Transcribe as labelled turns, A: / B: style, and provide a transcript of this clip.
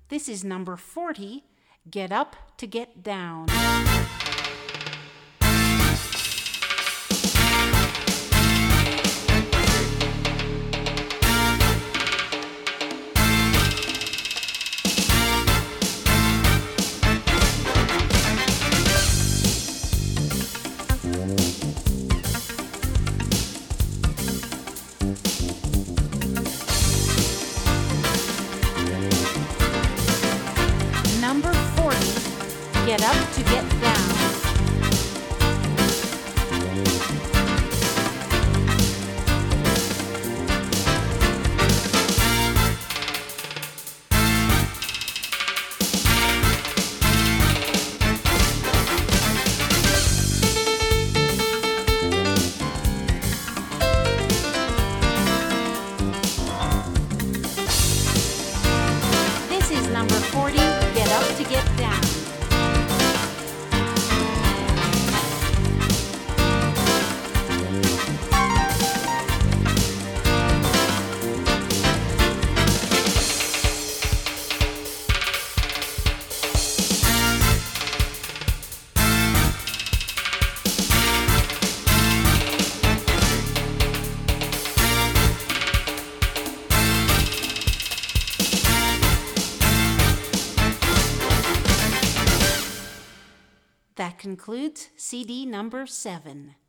A: This is number 40, Get Up to Get Down. Number 40, Get Up to Get Down. This is number 40, Get Up to Get Down. That concludes CD number 7.